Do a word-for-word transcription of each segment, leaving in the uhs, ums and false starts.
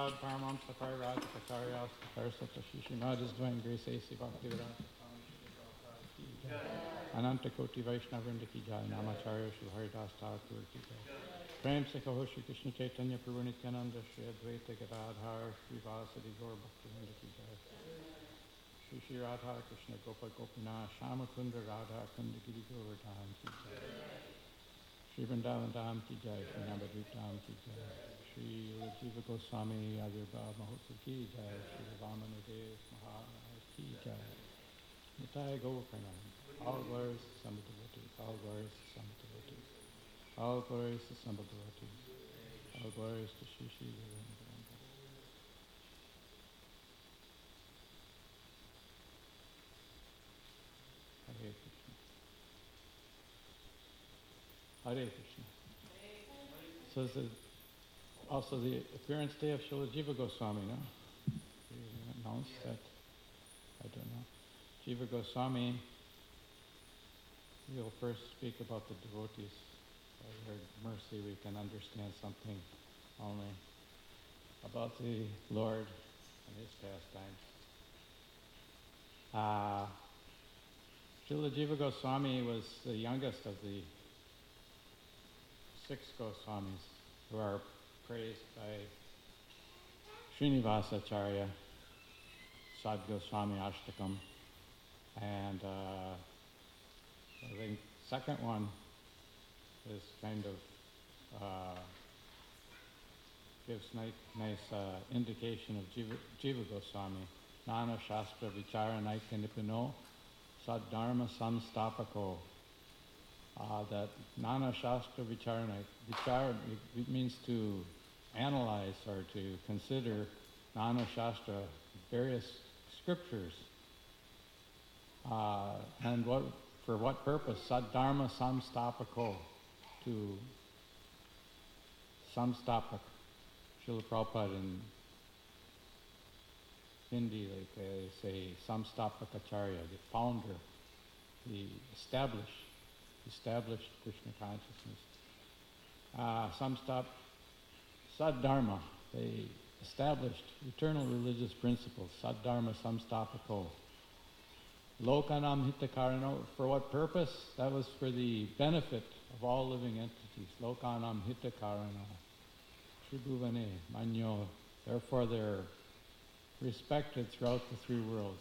Prabhupada, Paramahamsa Parivrata Kacharyas, Saraswata Shishimad is doing Grace A C Bhaktivedanta Swami Ki Jai. Ananta Koti Vaishnava Vrinda Ki Jai. Namacharya Shri Haridas Thakur Ki Jai. Prem Se Kaho Shri Krishna Chaitanya Prabhu Nityananda Shri Advaita Gadadhar Shri Vasadi Gaur Bhaktivinoda Ki Jai. Shri Shri Radha Krishna Gopa Gopinath Shama Kunda Radha Kunda Giri Govardhan Ki Jai. Shri Vrindavan Dham Ki Jai. Shri Navadvip Dham Ki Jai. Shri Jiva Goswami Avirbhav Mahotsav Ki Jai. Shri Vamanadev Maharaj Ki Jai. Nitai Gaurakarnam. All glories to Samba devotees. All glories to Samba devotees. All glories to Samba devotees. All glories to Shri Shri Gauranga. Hare Krishna. Hare Krishna. So this is also the appearance day of Srila Jiva Goswami, no? You announced that? I don't know. Jiva Goswami, we'll first speak about the devotees. By your mercy, we can understand something only about the Lord and His pastimes. Uh, Srila Jiva Goswami was the youngest of the six Goswamis who are praised by Srinivasacharya, Sad Goswami Ashtakam, and uh, I think second one is kind of uh, gives nice, nice uh, indication of Jiva, Jiva Goswami. Nana Shastra Vichara Naika Nipino Saddharma Samstapako. Uh, that Nana Shastra Vicharana, Vichara, it means to analyze or to consider Nana Shastra, various scriptures. Uh, and what for what purpose? Saddharma Samstapako, to Samstapak. Srila Prabhupada in Hindi, like they say, Samstapakacharya, the founder, the established. established Krishna consciousness. Uh, Samstap, Saddharma, they established eternal religious principles. Saddharma Samstapako. Lokanam Hitakarano, for what purpose? That was for the benefit of all living entities. Lokanam Hitakarano. Tribhuvane, Manyo. Therefore they're respected throughout the three worlds.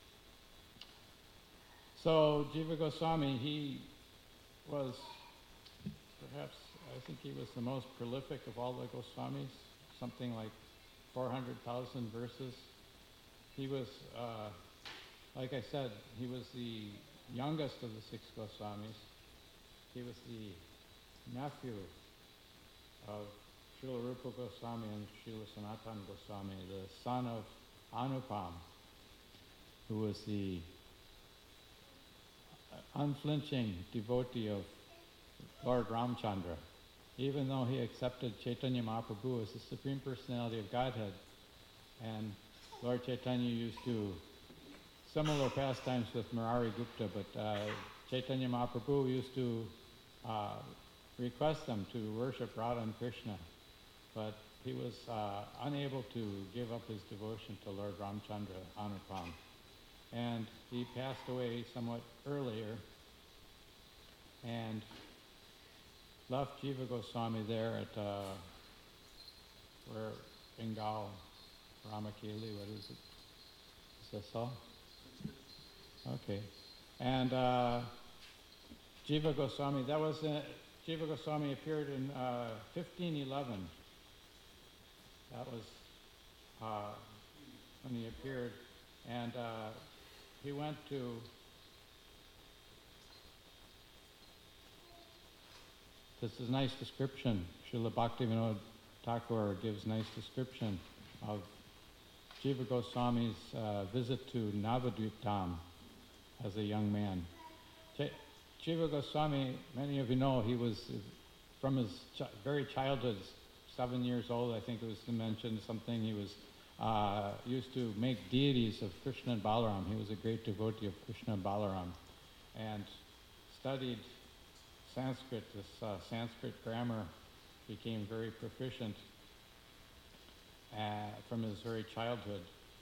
So Jiva Goswami, he was perhaps, I think he was the most prolific of all the Goswamis, something like four hundred thousand verses. He was, uh, like I said, he was the youngest of the six Goswamis. He was the nephew of Srila Rupa Goswami and Srila Sanatana Goswami, the son of Anupam, who was the unflinching devotee of Lord Ramchandra. Even though he accepted Chaitanya Mahaprabhu as the Supreme Personality of Godhead, and Lord Chaitanya used to similar pastimes with Murari Gupta, but uh, Chaitanya Mahaprabhu used to uh, request them to worship Radha and Krishna, but he was uh, unable to give up his devotion to Lord Ramchandra, Anupam. And he passed away somewhat earlier and left Jiva Goswami there at uh, where Bengal, Ramakeli, what is it? Is that so? Okay. And uh, Jiva Goswami, that was, uh, Jiva Goswami appeared in uh, fifteen eleven. That was uh, when he appeared. And uh, he went to this is a nice description. Srila Bhaktivinoda Thakur gives nice description of Jiva Goswami's uh, visit to Navadvip Dham as a young man. Ch- Jiva Goswami, many of you know, he was uh, from his ch- very childhood, seven years old, I think it was mentioned something, he was uh, used to make deities of Krishna and Balaram. He was a great devotee of Krishna and Balaram and studied Sanskrit, this uh, Sanskrit grammar, became very proficient. uh, from his very childhood.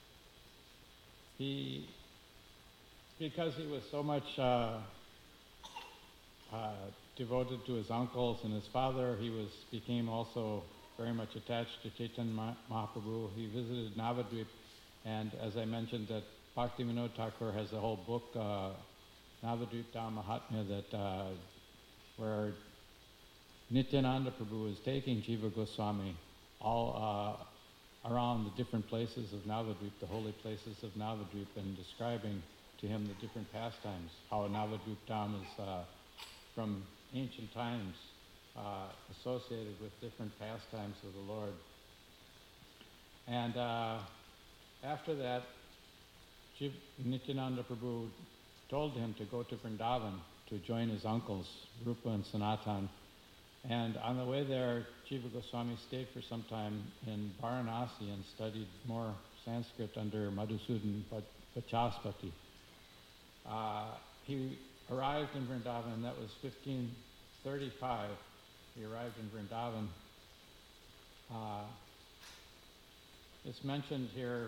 He, because he was so much uh, uh, devoted to his uncles and his father, he was became also very much attached to Chaitanya Mahaprabhu. He visited Navadvip, and as I mentioned, that Bhaktivinoda Thakur has a whole book, uh, Navadvip Dham Mahatmya, that uh, where Nityananda Prabhu is taking Jiva Goswami all uh, around the different places of Navadvip, the holy places of Navadvip, and describing to him the different pastimes, how Navadvip Dham is uh, from ancient times uh, associated with different pastimes of the Lord. And uh, after that, Jiv- Nityananda Prabhu told him to go to Vrindavan to join his uncles, Rupa and Sanatan. And on the way there, Jiva Goswami stayed for some time in Varanasi and studied more Sanskrit under Madhusudan Vachaspati. Uh, he arrived in Vrindavan, that was fifteen thirty-five. He arrived in Vrindavan. Uh, it's mentioned here,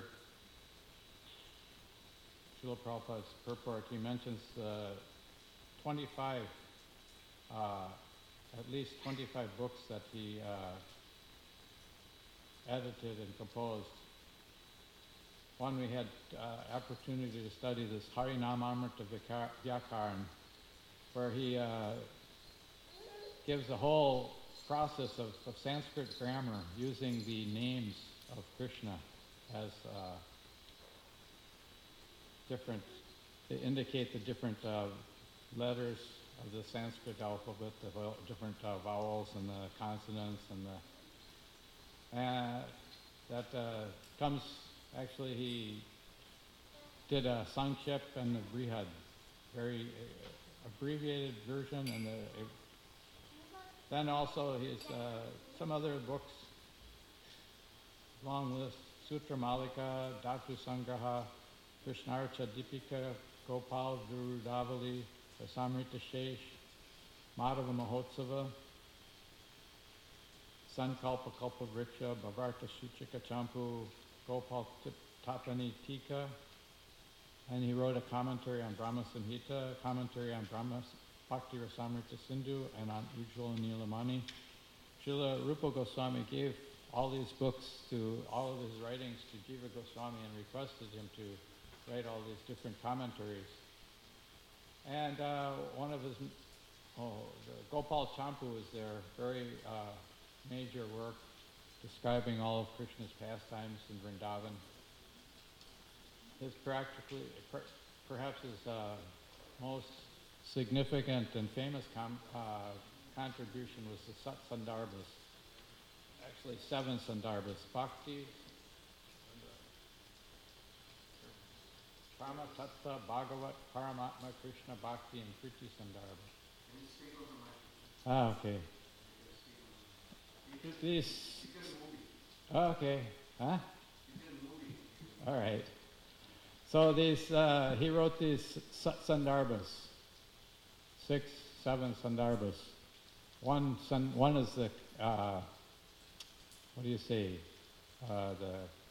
Srila Prabhupada's purport, he mentions uh, twenty-five, uh, at least twenty-five books that he uh, edited and composed. One, we had uh, opportunity to study this Harinamamrita Vyakaran, where he uh, gives a whole process of, of Sanskrit grammar using the names of Krishna as uh, different, they indicate the different uh, letters of the Sanskrit alphabet, the vo- different uh, vowels and the consonants, and the uh, that uh, comes. Actually, he did a Sankhep and the Brihad, very uh, abbreviated version, and the, uh, then also his uh, some other books, long list: Sutra Malika, Dhatu Sangraha, Krishnarcha Deepika, Gopal Virudavali, Rasamrita Shesh, Madhava Mahotsava, Sankalpa Kalpa Vriksha, Bhavarta Suchika Champu, Gopal Tapani Tika, and he wrote a commentary on Brahma Samhita, commentary on Brahma Bhakti Rasamrita Sindhu, and on Ujjwala Nilamani. Srila Rupa Goswami gave all these books to, all of his writings to Jiva Goswami and requested him to write all these different commentaries. And uh, one of his, oh, the Gopal Champu is their very uh, major work describing all of Krishna's pastimes in Vrindavan. His practically, per, perhaps his uh, most significant and famous com, uh, contribution was the Sat Sandarbhas. Actually, seven Sandarbhas: Bhakti, Prama Tattva, Bhagavat, Paramatma, Krishna Bhakti, and Priti Sandarbha. Ah, okay. These. Okay. Huh? All right. So these, uh, he wrote these Sandarbhas, six, seven Sandarbhas. One, sun, one is the, uh, what do you say, uh, the,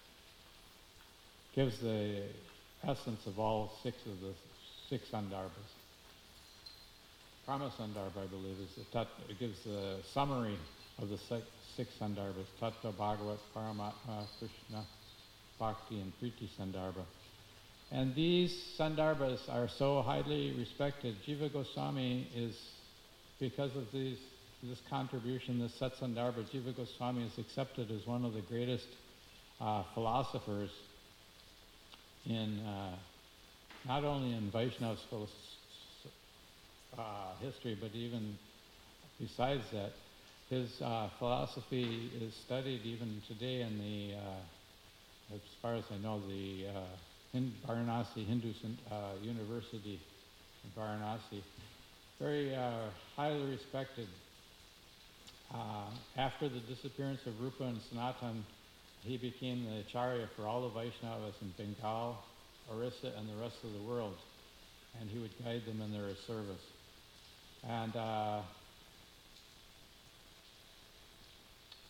gives the essence of all six of the six Sandarbhas. Prama Sandarbha, I believe, is the tat, it gives the summary of the six, six Sandarbhas: Tattva, Bhagavat, Paramatma, Krishna, Bhakti, and Priti Sandarbha. And these Sandarbhas are so highly respected. Jiva Goswami is, because of these, this contribution, this Sat Sandarbha, Jiva Goswami is accepted as one of the greatest uh, philosophers in, uh, not only in Vaishnava uh, history, but even besides that. His uh, philosophy is studied even today in the, uh, as far as I know, the uh, Hind- Varanasi Hindu uh, University in Varanasi. Very uh, highly respected. Uh, after the disappearance of Rupa and Sanatan, he became the Acharya for all the Vaishnavas in Bengal, Orissa, and the rest of the world. And he would guide them in their service. And uh,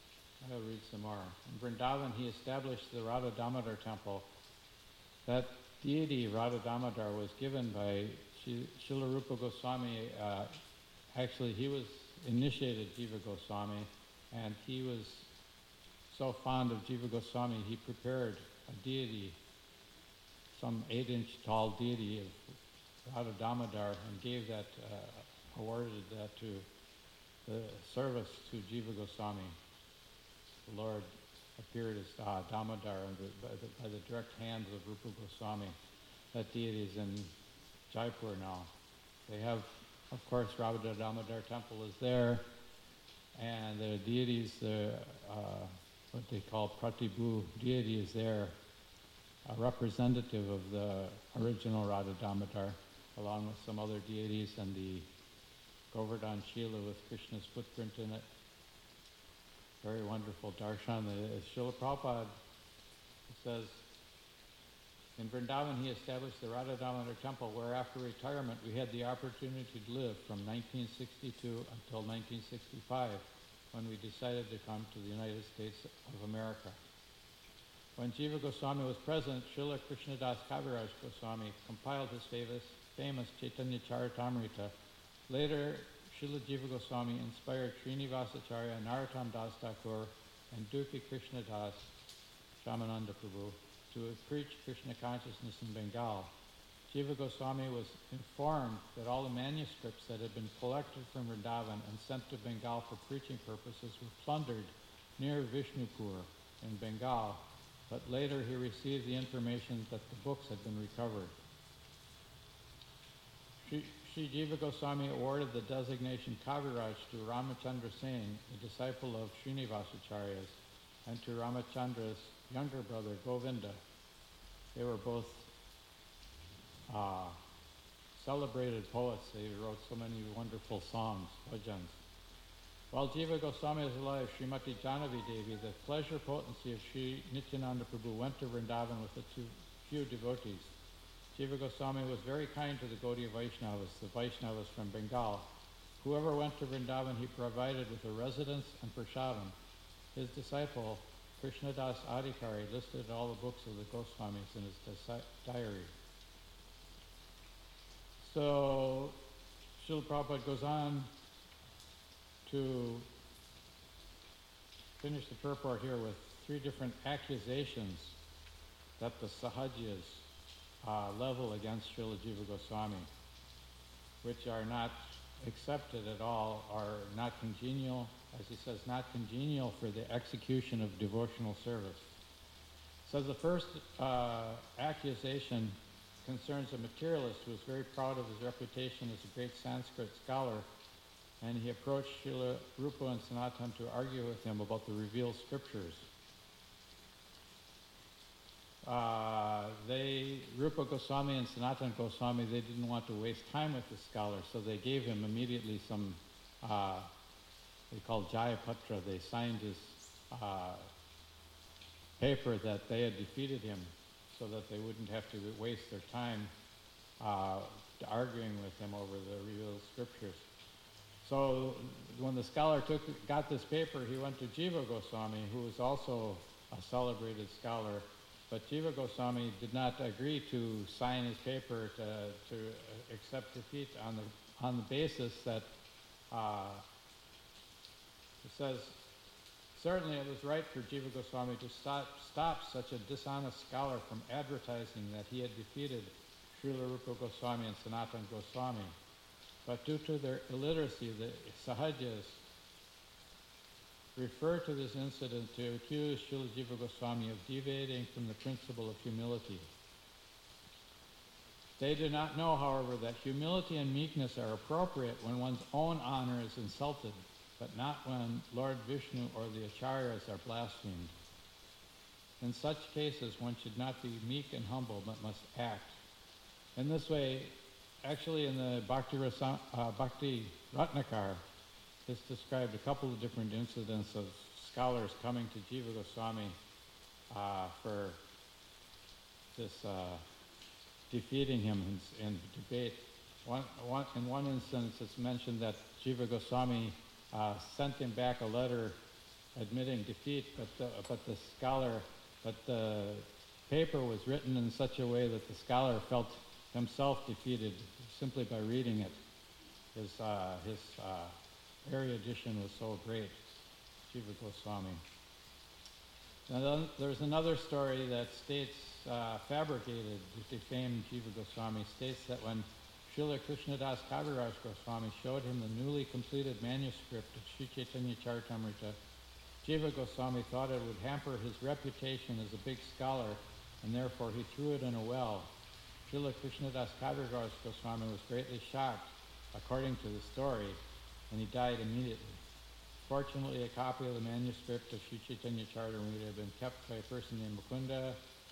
I'll read some more. In Vrindavan, he established the Radha Damodar temple. That deity, Radha Damodar, was given by Srila Rupa Goswami. Uh, actually, he was initiated Jiva Goswami, and he was so fond of Jiva Goswami, he prepared a deity, some eight-inch tall deity of Radha Damodar, and gave that, uh, awarded that to the service to Jiva Goswami. The Lord appeared as uh, Damodar under, by, the, by the direct hands of Rupa Goswami. That deity is in Jaipur now. They have, of course, Radha Damodar temple is there, and the deities, the uh, what they call Pratibhu deity is there, a representative of the original Radha Damodar, along with some other deities and the Govardhan Shila with Krishna's footprint in it. Very wonderful darshan. The Srila Prabhupada says, in Vrindavan he established the Radha Damodar temple, where after retirement we had the opportunity to live from nineteen sixty-two until nineteen sixty-five, when we decided to come to the United States of America. When Jiva Goswami was present, Srila Krishnadas Kaviraj Goswami compiled his famous, famous Chaitanya Charitamrita. Later, Srila Jiva Goswami inspired Srinivasacharya, Narottam Das Thakur, and Dukhi Krishnadas Shamananda Prabhu to preach Krishna consciousness in Bengal. Jiva Goswami was informed that all the manuscripts that had been collected from Vrindavan and sent to Bengal for preaching purposes were plundered near Vishnupur in Bengal, but later he received the information that the books had been recovered. Sri, Sri Jiva Goswami awarded the designation Kaviraj to Ramachandra Singh, a disciple of Srinivasacharya's, and to Ramachandra's younger brother, Govinda. They were both uh, celebrated poets. They wrote so many wonderful songs, bhajans. While Jiva Goswami was alive, Srimati Janavi Devi, the pleasure potency of Sri Nityananda Prabhu, went to Vrindavan with a two, few devotees. Jiva Goswami was very kind to the Gaudiya Vaishnavas, the Vaishnavas from Bengal. Whoever went to Vrindavan, he provided with a residence and prasadam. His disciple, Krishnadas Adhikari, listed all the books of the Goswamis in his diary. So, Srila Prabhupada goes on to finish the purport here with three different accusations that the Sahajas uh, level against Srila Jiva Goswami, which are not accepted at all, are not congenial, as he says, not congenial for the execution of devotional service. So the first uh, accusation concerns a materialist who was very proud of his reputation as a great Sanskrit scholar, and he approached Srila Rupa and Sanatan to argue with him about the revealed scriptures. Uh, they, Rupa Goswami and Sanatan Goswami, they didn't want to waste time with the scholar, so they gave him immediately some, uh, they called Jayapatra. They signed his uh, paper that they had defeated him, so that they wouldn't have to waste their time uh, arguing with him over the revealed scriptures. So when the scholar took, got this paper, he went to Jiva Goswami, who was also a celebrated scholar, but Jiva Goswami did not agree to sign his paper to, to accept defeat on the, on the basis that uh, it says, certainly it was right for Jiva Goswami to stop, stop such a dishonest scholar from advertising that he had defeated Srila Rupa Goswami and Sanatan Goswami. But due to their illiteracy, the Sahajas refer to this incident to accuse Srila Jiva Goswami of deviating from the principle of humility. They do not know, however, that humility and meekness are appropriate when one's own honor is insulted, but not when Lord Vishnu or the Acharyas are blasphemed. In such cases, one should not be meek and humble, but must act. In this way, actually in the Bhakti, Rasa, uh, Bhakti Ratnakar, it's described a couple of different incidents of scholars coming to Jiva Goswami uh, for this uh, defeating him in, in debate. One, one, in one instance, it's mentioned that Jiva Goswami uh, sent him back a letter admitting defeat, but the, but the scholar, but the paper was written in such a way that the scholar felt himself defeated simply by reading it. His, uh, his uh, erudition was so great, Jiva Goswami. Now then, there's another story that states, uh, fabricated, defamed Jiva Goswami, states that when Srila Krishnadas Kaviraj Goswami showed him the newly completed manuscript of Sri Chaitanya Charitamrita, Jiva Goswami thought it would hamper his reputation as a big scholar, and therefore he threw it in a well. Srila Krishnadas Kaviraj Goswami was greatly shocked, according to the story, and he died immediately. Fortunately, a copy of the manuscript of Sri Chaitanya Charitamrita had been kept by a person named Mukunda.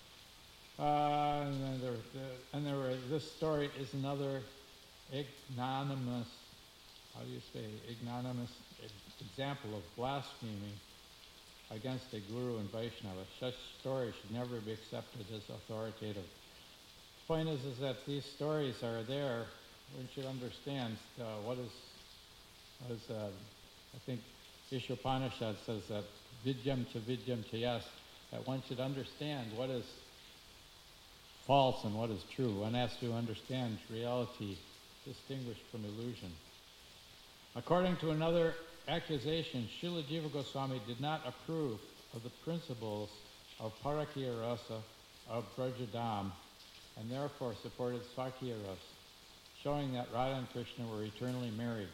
Uh, and, then there, the, and there were, this story is another ignominious, how do you say, ignominious example of blasphemy against a guru and Vaishnava. Such stories should never be accepted as authoritative. The point is, is that these stories are there. We should understand uh, what is, what is uh, I think Ishopanishad says that vidyam cha vidyam cha yes, that one should understand what is false and what is true. One has to understand reality distinguished from illusion. According to another accusation, Srila Jiva Goswami did not approve of the principles of Parakya Rasa of Brajadam and therefore supported Swakya Rasa, showing that Radha and Krishna were eternally married.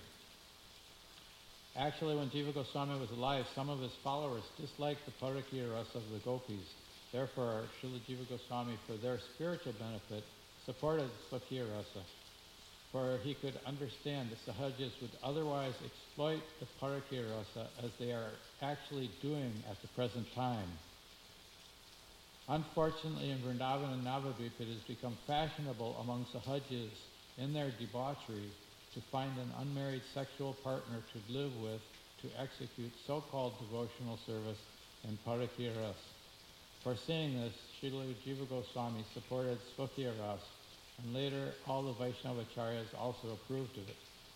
Actually, when Jiva Goswami was alive, some of his followers disliked the Parakya Rasa of the gopis. Therefore, Srila Jiva Goswami, for their spiritual benefit, supported Swakya Rasa, for he could understand the Sahajas would otherwise exploit the Parakya Rasa as they are actually doing at the present time. Unfortunately, in Vrindavan and Navadvip, it has become fashionable among Sahajas in their debauchery to find an unmarried sexual partner to live with to execute so-called devotional service in Parakya Rasa. Foreseeing this, Srila Jiva Goswami supported Swakya Rasa, and later all the Vaishnavacharyas also approved of it.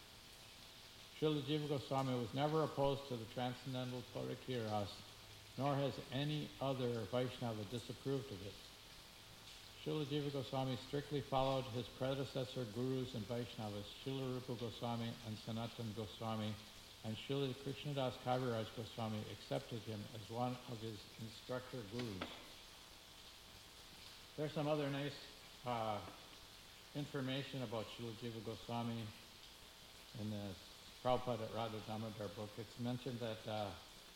Srila Jiva Goswami was never opposed to the transcendental Parakya Rasa, nor has any other Vaishnava disapproved of it. Srila Jiva Goswami strictly followed his predecessor gurus and Vaishnavas, Srila Rupa Goswami and Sanatana Goswami, and Srila Krishnadas Kaviraj Goswami accepted him as one of his instructor gurus. There's some other nice uh, information about Srila Jiva Goswami in the Prabhupada at Radha Damodar book. It's mentioned that uh,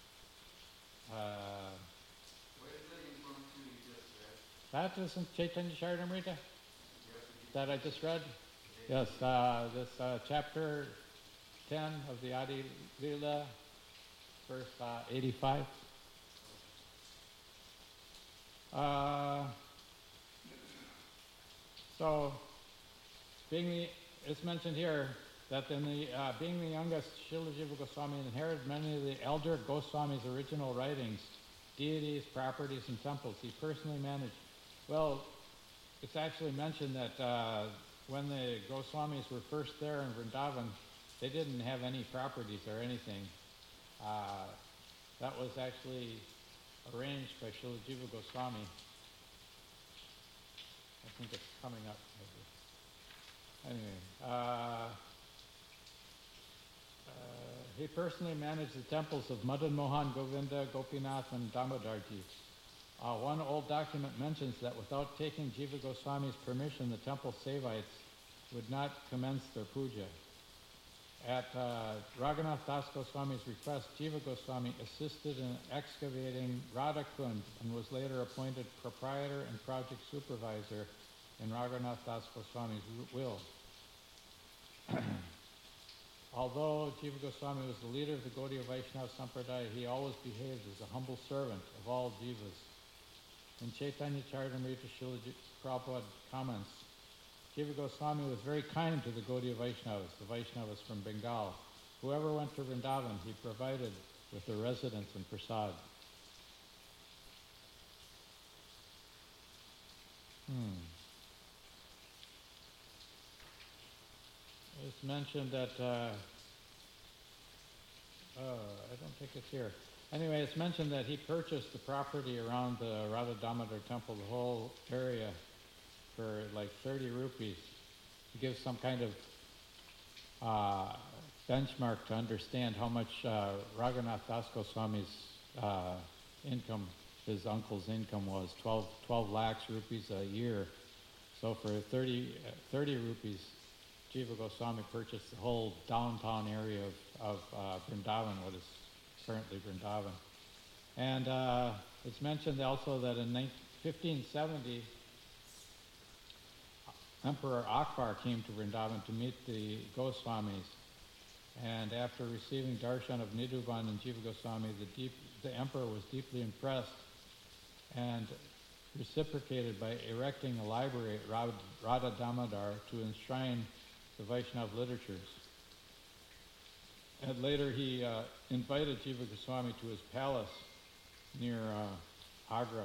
uh, where is that information you just read? That is in Chaitanya Charitamrita that I just read. Yes, uh, this uh, chapter ten of the Adi Leela, verse uh, eighty-five. Uh, so, being the, it's mentioned here that in the uh, being the youngest, Srila Jiva Goswami inherited many of the elder Goswami's original writings, deities, properties, and temples. He personally managed. Well, it's actually mentioned that uh, when the Goswamis were first there in Vrindavan, they didn't have any properties or anything. Uh, that was actually arranged by Srila Jiva Goswami. I think it's coming up maybe. Anyway, uh, uh, he personally managed the temples of Madan Mohan, Govinda, Gopinath, and Damodarji. Uh, one old document mentions that without taking Jiva Goswami's permission, the temple Sevites would not commence their puja. At uh, Raghunath Das Goswami's request, Jiva Goswami assisted in excavating Radha Kund and was later appointed proprietor and project supervisor in Raghunath Das Goswami's will. Although Jiva Goswami was the leader of the Gaudiya Vaishnava Sampradaya, he always behaved as a humble servant of all jivas. In Chaitanya Charitamrita, Srila Prabhupada comments, Jiva Goswami was very kind to the Gaudiya Vaishnavas, the Vaishnavas from Bengal. Whoever went to Vrindavan, he provided with their residence and prasad. Hmm. It's mentioned that, uh, uh, I don't think it's here. Anyway, it's mentioned that he purchased the property around the Radha Damodar temple, the whole area, for like thirty rupees, to give some kind of uh, benchmark to understand how much uh, Raghunath Das Goswami's uh, income, his uncle's income was, twelve, twelve lakhs rupees a year. So for thirty, uh, thirty rupees, Jiva Goswami purchased the whole downtown area of, of uh, Vrindavan, what is currently Vrindavan. And uh, it's mentioned also that in fifteen seventy, Emperor Akbar came to Vrindavan to meet the Goswamis. And after receiving darshan of Nidhuban and Jiva Goswami, the, deep, the emperor was deeply impressed and reciprocated by erecting a library at Radha, Radha Damodar to enshrine the Vaishnava literatures. And later he uh, invited Jiva Goswami to his palace near uh, Agra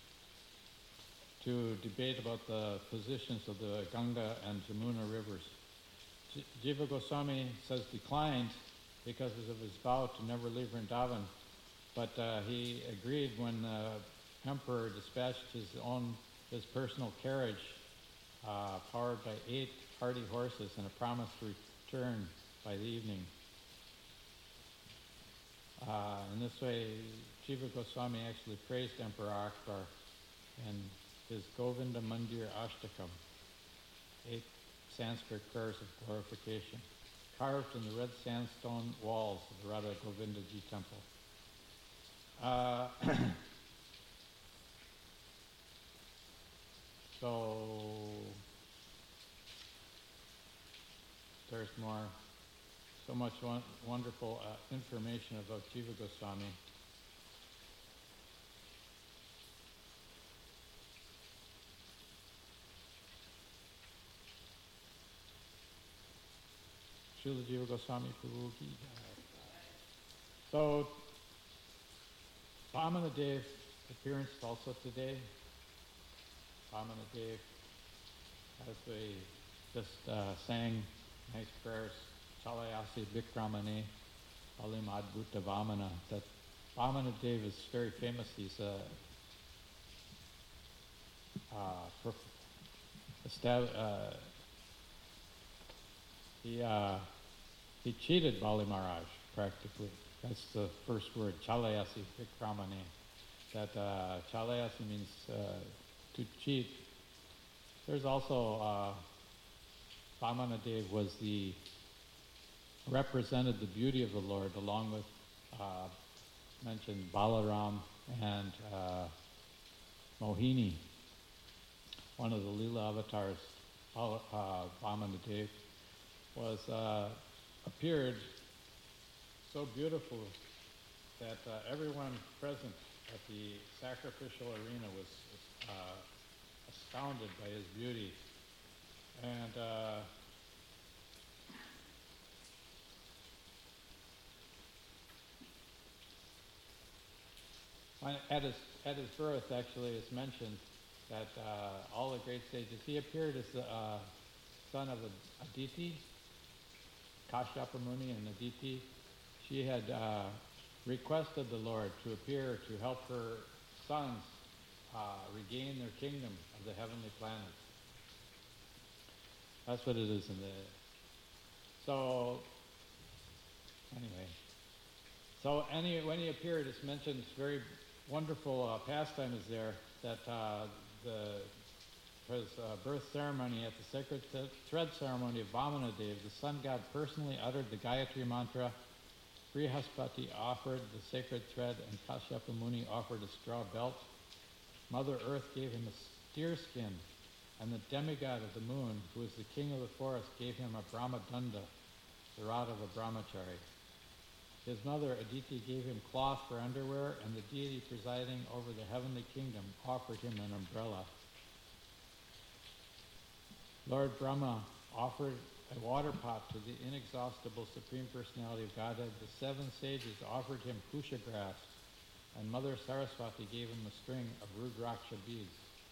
to debate about the positions of the Ganga and Jamuna rivers. J- Jiva Goswami says declined because of his vow to never leave Vrindavan, but uh, he agreed when the emperor dispatched his own, his personal carriage uh, powered by eight hardy horses and a promise to return by the evening. Uh, in this way, Jiva Goswami actually praised Emperor Akbar in his Govinda Mandir Ashtakam, eight Sanskrit prayers of glorification, carved in the red sandstone walls of the Radha Govinda Ji temple. Uh, so there's more, so much won- wonderful uh, information about Jiva Goswami. Srila Jiva Goswami Prabhu Ki Jai. So, Vamana Dev appearance also today. Vamana Dev, as we just uh, sang nice prayers, Chalayasi Vikramane, Alim Adbhuta Vamana, that Vamana Dev is very famous. He's a uh, estab- uh, he uh, he cheated Bali Maharaj practically. That's the first word, Chalayasi Vikramane. That uh, Chalayasi means uh, to cheat. There's also uh, Vamana Dev was the represented the beauty of the Lord, along with uh, mentioned Balaram and uh, Mohini. One of the Leela avatars, uh, Vamana Dev, was uh, appeared so beautiful that uh, everyone present at the sacrificial arena was uh, astounded by his beauty. And uh, at his at his birth, actually, it's mentioned that uh, all the great sages, he appeared as the uh, son of Aditi, Kashyapa Muni and Aditi. She had uh, requested the Lord to appear to help her sons uh, regain their kingdom of the heavenly planets. That's what it is in the... So, anyway. So any, when he appeared, it's mentioned, it's very wonderful uh, pastime is there, that uh, the his uh, birth ceremony, at the sacred th- thread ceremony of Vamana Dev, the sun god personally uttered the Gayatri mantra, Brihaspati offered the sacred thread, and Kashyapa Muni offered a straw belt. Mother Earth gave him a steer skin, and the demigod of the moon, who is the king of the forest, gave him a Brahmadanda, the rod of a brahmachari. His mother Aditi gave him cloth for underwear, and the deity presiding over the heavenly kingdom offered him an umbrella. Lord Brahma offered a water pot to the inexhaustible Supreme Personality of Godhead. The seven sages offered him kusha grass, and Mother Saraswati gave him a string of Rudraksha beads.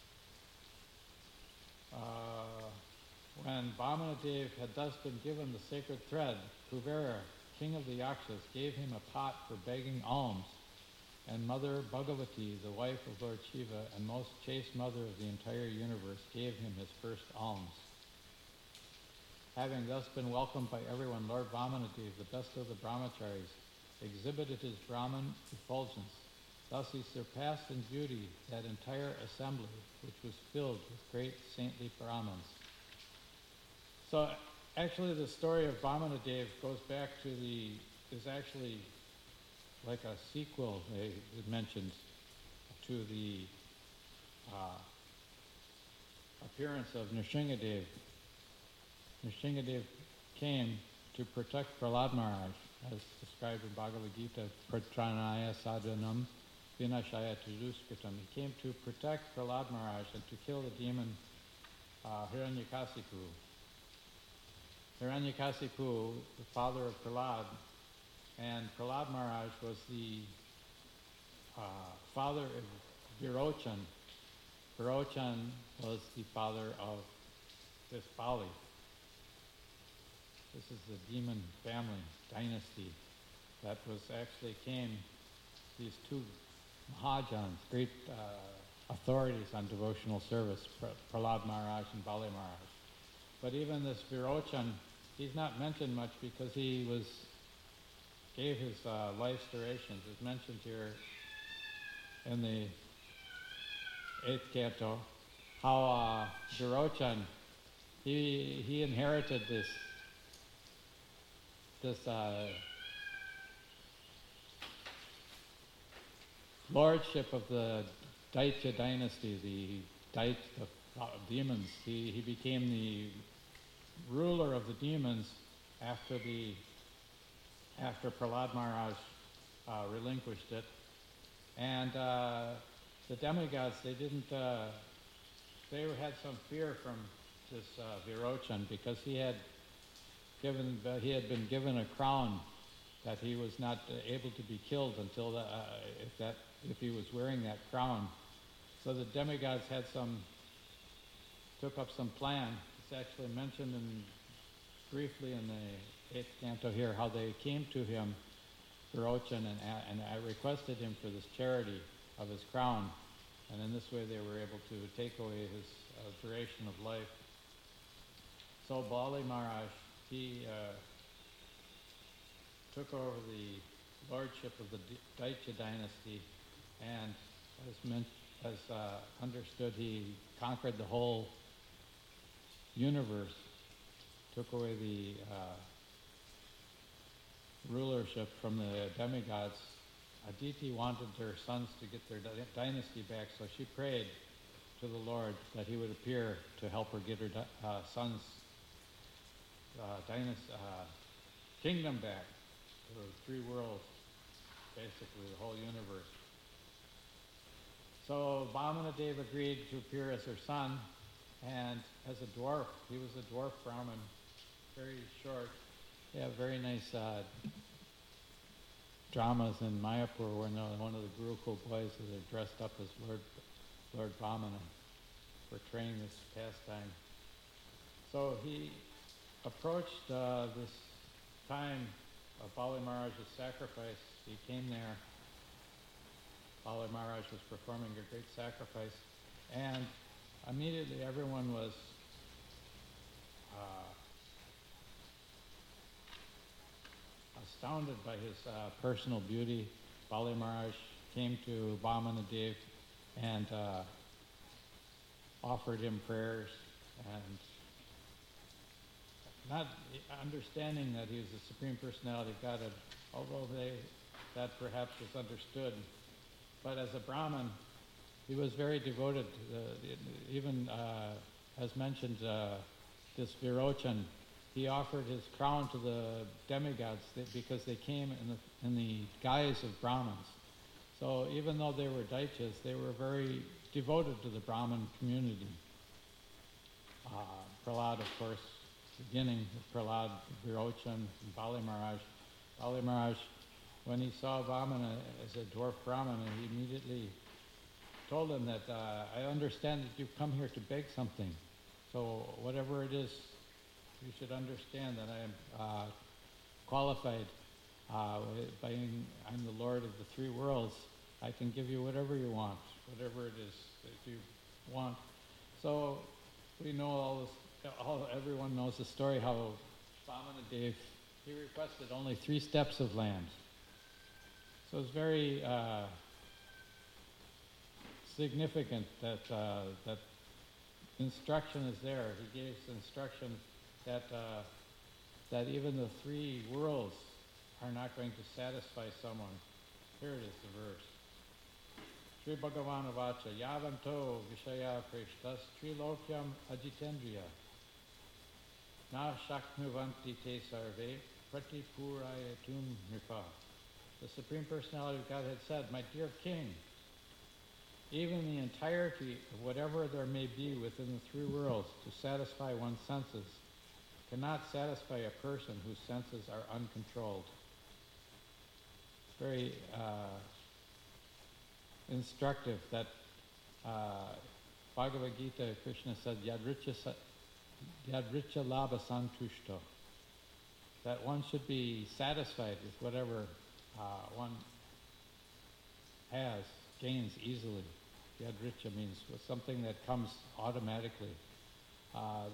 Uh, when Vamana Dev had thus been given the sacred thread, Kuvera, king of the Yakshas, gave him a pot for begging alms and Mother Bhagavati, the wife of Lord Shiva and most chaste mother of the entire universe, gave him his first alms. Having thus been welcomed by everyone, Lord Vamanadev, the best of the brahmacharis, exhibited his Brahman effulgence. Thus he surpassed in beauty that entire assembly, which was filled with great saintly Brahmins. So actually the story of Vamanadev goes back to the, is actually like a sequel, they, it mentions, to the uh, appearance of Nrsingadev. Nrsingadev came to protect Prahlad Maharaj, as described in Bhagavad Gita, Pratranaya Sadhanam Vinashaya Tuduskritam. He came to protect Prahlad Maharaj and to kill the demon uh, Hiranyakasipu. Hiranyakasipu, the father of Prahlad, and Prahlad Maharaj was the uh, father of Virochan. Virochan was the father of this Bali. This is the demon family, dynasty, that was actually came, these two Mahajans, great uh, authorities on devotional service, Prahlad Maharaj and Bali Maharaj. But even this Virochan, he's not mentioned much because he was gave his uh, life's durations. It's mentioned here in the eighth canto, how uh, Virochan, he, he inherited this this uh, lordship of the Daitya dynasty, the Daitya the, uh, demons. He, he became the ruler of the demons after the after Prahlad Maharaj uh, relinquished it. And uh, the demigods, they didn't, uh, they had some fear from this uh, Virochan because he had given, uh, he had been given a crown that he was not uh, able to be killed until the, uh, if that if he was wearing that crown. So the demigods had some, took up some plan. It's actually mentioned in, briefly in the eighth canto here, how they came to him, Virochan, and, and I requested him for this charity of his crown. And in this way they were able to take away his uh, duration of life. So Bali Maharaj, he uh, took over the lordship of the Daitya dynasty, and as, meant, as uh, understood, he conquered the whole universe, took away the uh, rulership from the demigods. Aditi wanted her sons to get their di- dynasty back, so she prayed to the Lord that he would appear to help her get her di- uh, sons' uh, dynasty, uh, kingdom back, to the three worlds, basically the whole universe. So Vamanadev agreed to appear as her son, and as a dwarf. He was a dwarf Brahmin, very short. Yeah, very nice uh, dramas in Mayapur when uh, one of the Gurukul boys is dressed up as Lord Lord Vamana, portraying this pastime. So he approached uh, this time of Bali Maharaj's sacrifice. He came there. Bali Maharaj was performing a great sacrifice, and immediately everyone was uh, astounded by his uh, personal beauty. Bali Maharaj came to Vamanadev and uh, offered him prayers, and not understanding that he was the Supreme Personality of Godhead, although they, that perhaps was understood. But as a Brahmin, he was very devoted to the, even uh, as mentioned, uh, this Virochan, he offered his crown to the demigods because they came in the, in the guise of Brahmins. So even though they were Daityas, they were very devoted to the Brahmin community. Uh, Prahlad, of course, beginning with Prahlad, Virochan, and Bali Maharaj. Bali Maharaj, when he saw Vamana as a dwarf Brahmin, he immediately told him that, uh, I understand that you've come here to beg something. So whatever it is, you should understand that I am uh, qualified, uh, by being, I'm the Lord of the three worlds, I can give you whatever you want, whatever it is that you want. So we know all this, all, everyone knows the story how Vamanadev, he requested only three steps of land. So it's very uh, significant that uh, that instruction is there. He gave instruction that uh, that even the three worlds are not going to satisfy someone. Here it is, the verse. Sri Bhagavan Vacha Yavanto Vishaya Preshtas Trilokyam Ajitendriya Na Shaknuvanti Te Sarve Pratipurayatum Nripa. The Supreme Personality of Godhead said, my dear king, even the entirety of whatever there may be within the three worlds to satisfy one's senses cannot satisfy a person whose senses are uncontrolled. Very uh, instructive that uh, Bhagavad Gita, Krishna said, Yadricha, yadricha labha santushto, that one should be satisfied with whatever uh, one has, gains easily. Yadricha means with something that comes automatically. Uh,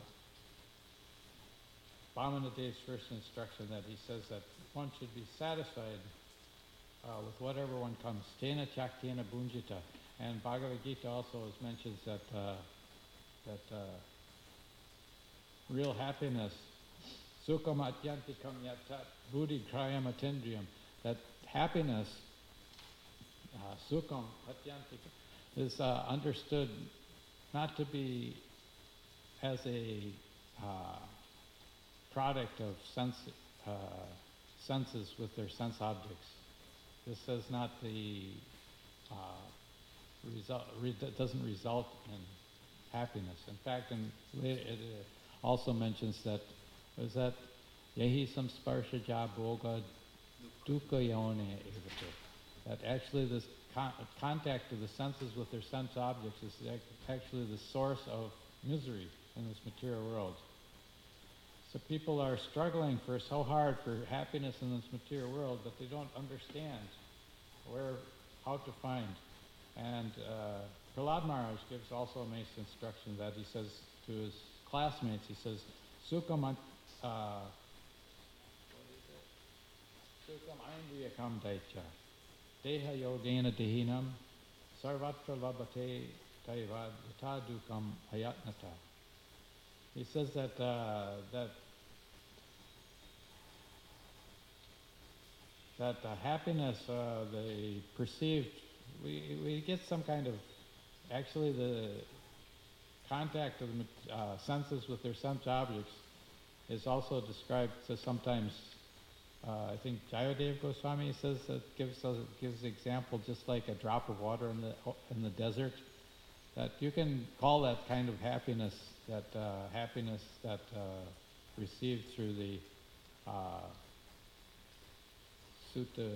Vamanadev's first instruction that he says that one should be satisfied uh, with whatever one comes. Tena chaktena bunjita. And Bhagavad Gita also mentions that uh, that uh, real happiness, sukham atyantikam yatat buddhi krayam atendriyam, that happiness, uh, sukham atyantikam, is uh, understood not to be as a uh, product of sense, uh, senses with their sense objects. This is not the uh, result. Re- doesn't result in happiness. In fact, in, it uh, also mentions that is that yehi samsparsha ja bhoga dukkha yone evate. That actually this con- contact of the senses with their sense objects is actually the source of misery in this material world. So people are struggling for so hard for happiness in this material world, but they don't understand where, how to find. And uh, Prahlad Maharaj gives also a nice instruction that he says to his classmates, he says, Sukham uh, what is it? Sukham aindriyakam daicha, deha yogena dehinam, sarvatra labhate daivad yata dukam ayatnata. He says that uh, that that uh, happiness, uh, the perceived, we we get some kind of, actually the contact of the uh, senses with their sense objects is also described as sometimes. Uh, I think Jayadev Goswami says that gives us, gives example just like a drop of water in the in the desert. That you can call that kind of happiness, that uh, happiness that uh, received through the uh, Sutta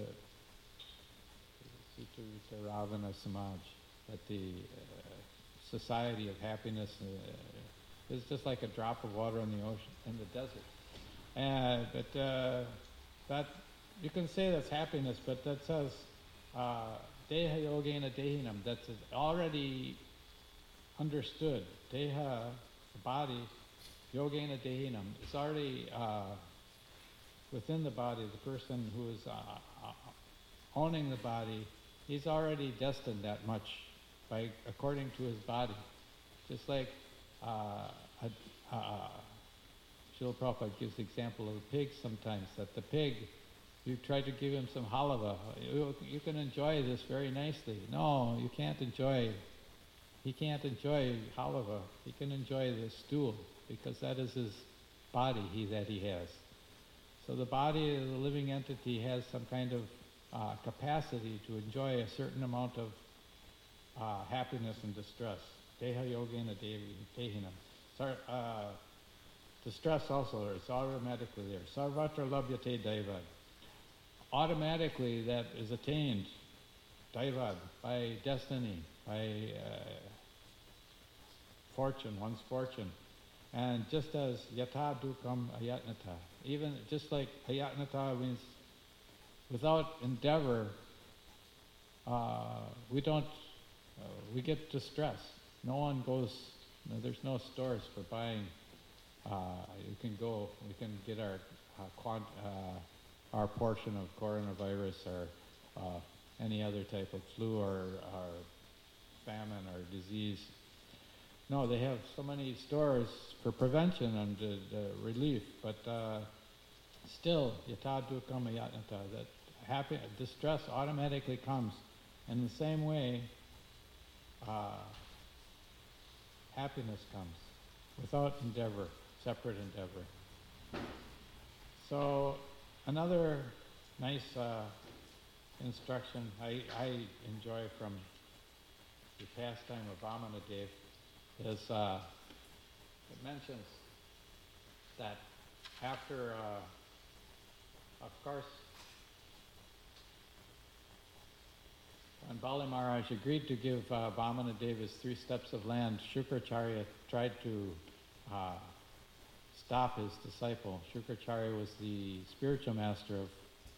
Sutta Ravana Samaj, that the uh, society of happiness uh, is just like a drop of water in the ocean, in the desert. Uh, but uh, that you can say that's happiness, but that says uh, Deha Yogena Dehinam. That's already understood. Deha, the body, Yogena Dehinam. It's already uh, within the body. The person who is uh, uh, owning the body, he's already destined that much by according to his body. Just like uh, a, uh, Srila Prabhupada gives the example of a pig sometimes, that the pig, you try to give him some halava, you, you can enjoy this very nicely. No, you can't enjoy, he can't enjoy halava, he can enjoy the stool, because that is his body he, that he has. So the body of the living entity has some kind of uh, capacity to enjoy a certain amount of uh, happiness and distress. Deha yogena dehinam. Sar, uh, distress also, it's automatically there. Sarvatra labhyate daivad. Automatically that is attained, daivad, by destiny, by uh, fortune, one's fortune. And just as yata dukam ayatnata, even just like ayatnata means without endeavor, uh, we don't, uh, we get distressed. No one goes, no, there's no stores for buying. Uh, you can go, we can get our uh, quant, uh, our portion of coronavirus or uh, any other type of flu or, or famine or disease. No, they have so many stores for prevention and uh, uh, relief, but uh, still, yata dukkam ayatnata, that happy, distress automatically comes. In the same way, uh, happiness comes without endeavor, separate endeavor. So another nice uh, instruction I, I enjoy from the pastime of Vamanadev is uh, it mentions that after, uh, of course, when Bali Maharaj agreed to give uh, Vamanadev his three steps of land, Shukracharya tried to uh, stop his disciple. Shukracharya was the spiritual master of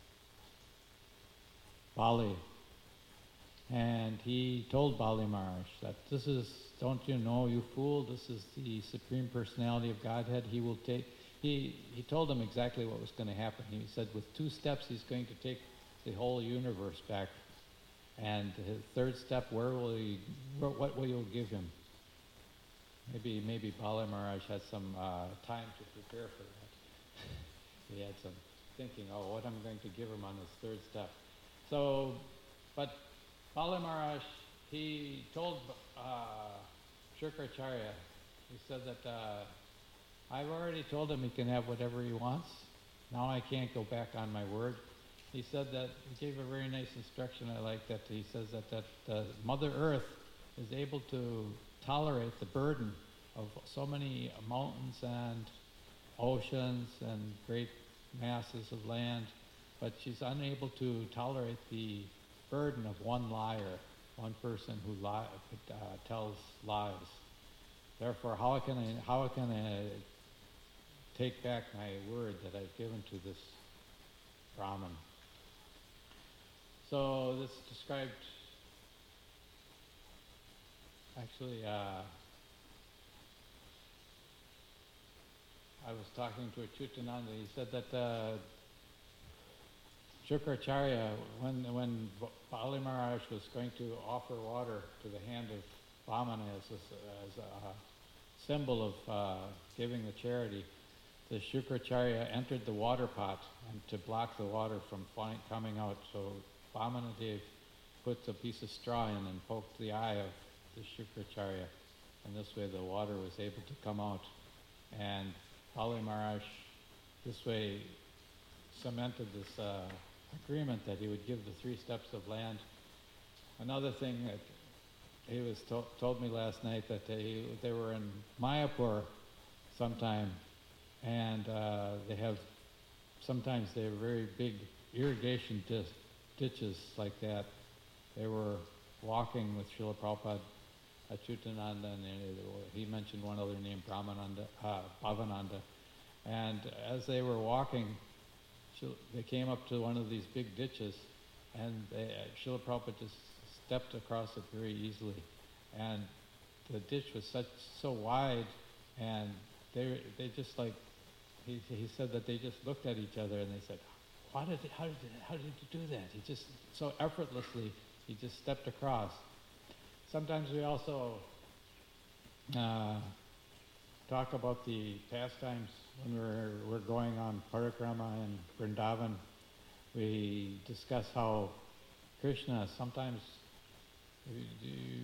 Bali. And he told Bali Maharaj that this is, don't you know, you fool, this is the Supreme Personality of Godhead. He will take, he, he told him exactly what was going to happen. He said with two steps he's going to take the whole universe back. And his third step, where will he, where, what will you give him? Maybe maybe Bali Maharaj had some uh, time to prepare for that. He had some thinking, oh, what I'm going to give him on his third step. So, but Bali Maharaj, he told uh, Shukracharya, he said that uh, I've already told him he can have whatever he wants. Now I can't go back on my word. He said that, he gave a very nice instruction, I like that. He says that, that uh, Mother Earth is able to tolerate the burden of so many mountains and oceans and great masses of land, but she's unable to tolerate the burden of one liar, one person who li- uh, tells lies. Therefore, how can I, how can I take back my word that I've given to this Brahman? So this described, actually, uh, I was talking to Achyutananda. He said that uh, Shukracharya, when when Bali Maharaj was going to offer water to the hand of Vamana as a, as a symbol of uh, giving the charity, the Shukracharya entered the water pot and to block the water from flying, coming out. So Vamanadev put a piece of straw in and poked the eye of the Shukracharya, and this way the water was able to come out. And Bali Maharaj this way cemented this uh, agreement that he would give the three steps of land. Another thing that he was to- told me last night, that they, they were in Mayapur sometime, and uh, they have, sometimes they have very big irrigation dis- ditches like that. They were walking with Srila Prabhupada, Achyutananda, and he mentioned one other name, Brahmananda, uh, Bhavananda. And as they were walking, they came up to one of these big ditches, and they, Srila Prabhupada just stepped across it very easily. And the ditch was such so wide, and they they just like, he he said that they just looked at each other and they said, "How did how did how did you do that?" He just so effortlessly he just stepped across. Sometimes we also uh, talk about the pastimes when we're we're going on parikrama in Vrindavan. We discuss how Krishna sometimes you, you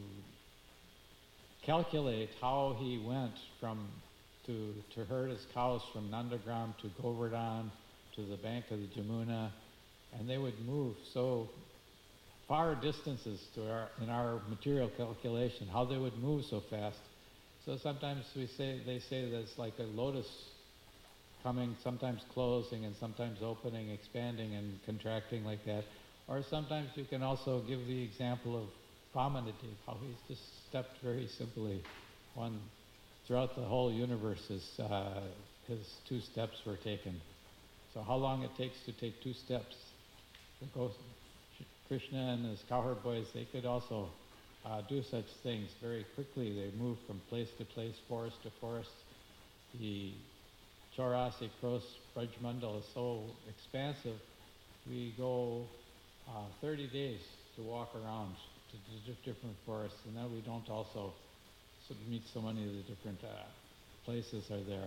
calculate how he went from to to herd his cows from Nandagram to Govardhan to the bank of the Jamuna, and they would move so far distances to our, in our material calculation, how they would move so fast. So sometimes we say, they say that it's like a lotus coming, sometimes closing and sometimes opening, expanding and contracting like that. Or sometimes you can also give the example of Vamanadev, how he's just stepped very simply. One, throughout the whole universe, his, uh, his two steps were taken. So how long it takes to take two steps? It goes, Krishna and his cowherd boys, they could also uh, do such things very quickly. They moved from place to place, forest to forest. The Chaurasi Cross Brajmandal is so expansive, we go uh, thirty days to walk around to the different forests, and then we don't also meet so many of the different uh, places are there.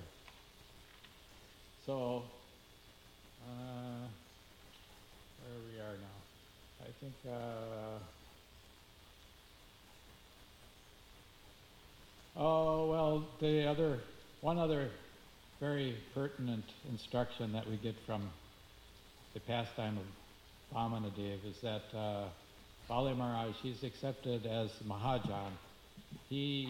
So, uh, where we are now, I think uh, oh well, the other one other very pertinent instruction that we get from the pastime of Vamanadev is that uh, Bali Maharaj, he's accepted as Mahajan. He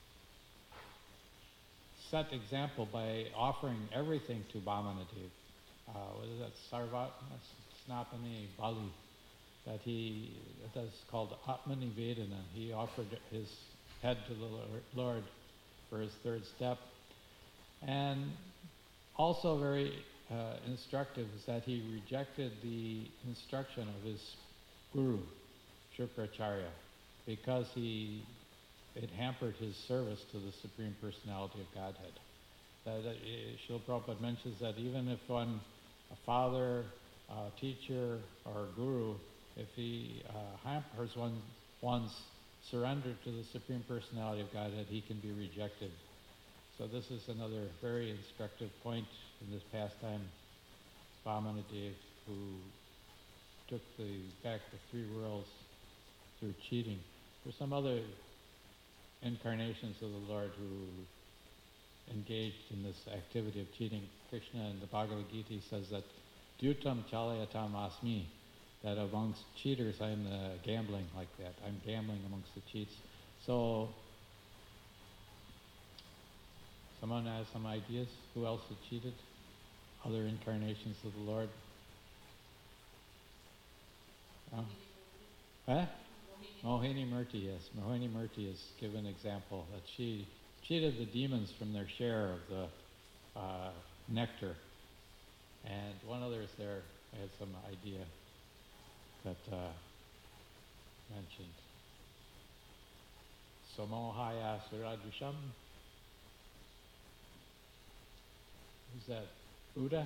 set example by offering everything to Vamanadev. Uh, what is that? Sarvat Snapani Bali. That he, that's called Atmanivedana. He offered his head to the Lord for his third step. And also very uh, instructive is that he rejected the instruction of his guru, Shukracharya, because he it hampered his service to the Supreme Personality of Godhead. That uh, Srila Prabhupada mentions that even if one, a father, a teacher, or a guru, if he uh, hampers one, one's surrender to the Supreme Personality of Godhead, he can be rejected. So this is another very instructive point in this pastime, Vamanadev, who took the back the three worlds through cheating. There's some other incarnations of the Lord who engaged in this activity of cheating. Krishna in the Bhagavad Gita says that Dyutam Chalayatam Asmi, that amongst cheaters I'm uh, gambling like that. I'm gambling amongst the cheats. So, someone has some ideas? Who else had cheated? Other incarnations of the Lord? Oh. Huh? Mohini Murti, yes. Mohini Murti is given an example that she cheated the demons from their share of the uh, nectar. And one other is there, I had some idea that uh, mentioned. Samohaya Suradrisham. Who's that? Uda?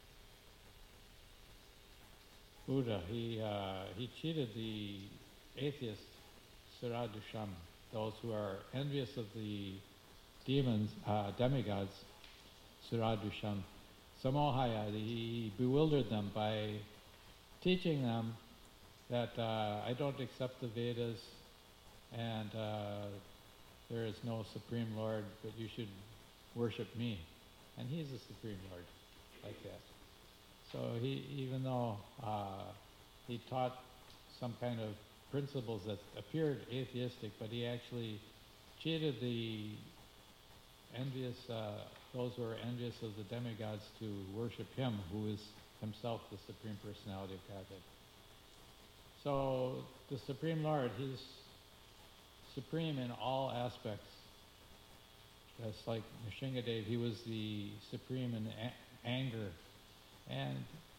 Uda. He, uh, he cheated the atheists, Suradrisham, those who are envious of the demons, uh, demigods, Suradrisham. Samohaya, he bewildered them by teaching them that uh, I don't accept the Vedas and uh, there is no Supreme Lord, but you should worship me. And he's the Supreme Lord, like that. So he, even though uh, he taught some kind of principles that appeared atheistic, but he actually cheated the envious, uh, those who are envious of the demigods to worship him, who is himself the Supreme Personality of Godhead. So the Supreme Lord, he's supreme in all aspects. That's like Nrsingadev, he was the supreme in a- anger. And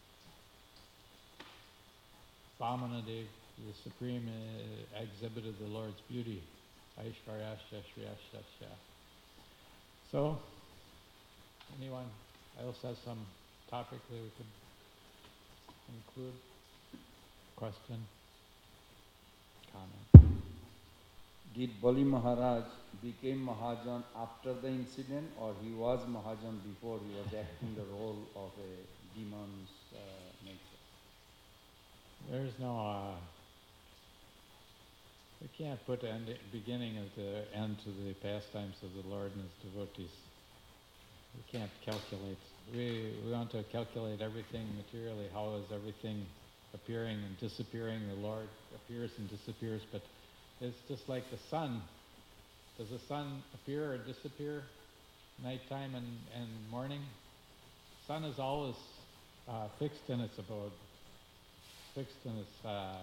Vamanadev, the supreme, uh, exhibited the Lord's beauty. Aishvaryasya Shriyasya. So, anyone else has some topic that we could include? Question? Comment? Did Bali Maharaj became Mahajan after the incident, or he was Mahajan before he was acting the role of a demon's uh, nature? There's no, uh, we can't put end, beginning of the end to the pastimes of the Lord and his devotees. We can't calculate. We, we want to calculate everything materially. How is everything appearing and disappearing? The Lord appears and disappears, but it's just like the sun. Does the sun appear or disappear nighttime and, and morning? Sun is always uh, fixed in its abode, fixed in its uh,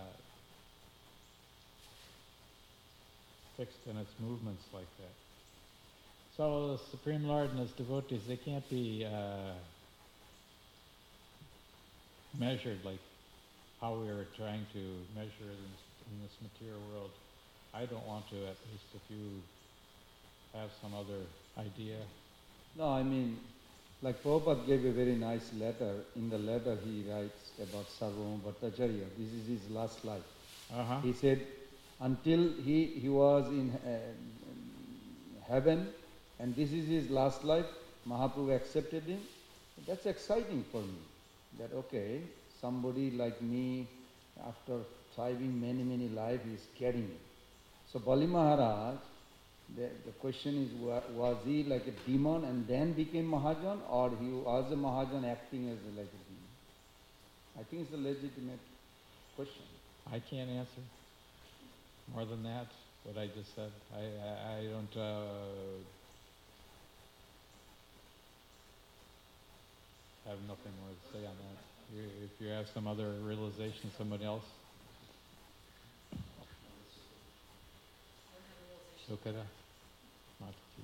fixed in its movements like that. So the Supreme Lord and his devotees, they can't be uh, measured like how we are trying to measure in this, in this material world. I don't want to, at least if you have some other idea. No, I mean, like Prabhupada gave a very nice letter. In the letter he writes about Sarvabhauma Bhattacharya. This is his last life. Uh-huh. He said, until he, he was in uh, heaven, and this is his last life, Mahaprabhu accepted him. That's exciting for me. That okay, somebody like me, after thriving many, many lives, is carrying it. So Bali Maharaj, the, the question is, was he like a demon and then became Mahajan, or he was a Mahajan acting as a, like a demon? I think it's a legitimate question. I can't answer more than that, what I just said. I, I, I don't... Uh, I have nothing more to say on that. You, if you have some other realization, somebody else? Sukara? Mataji.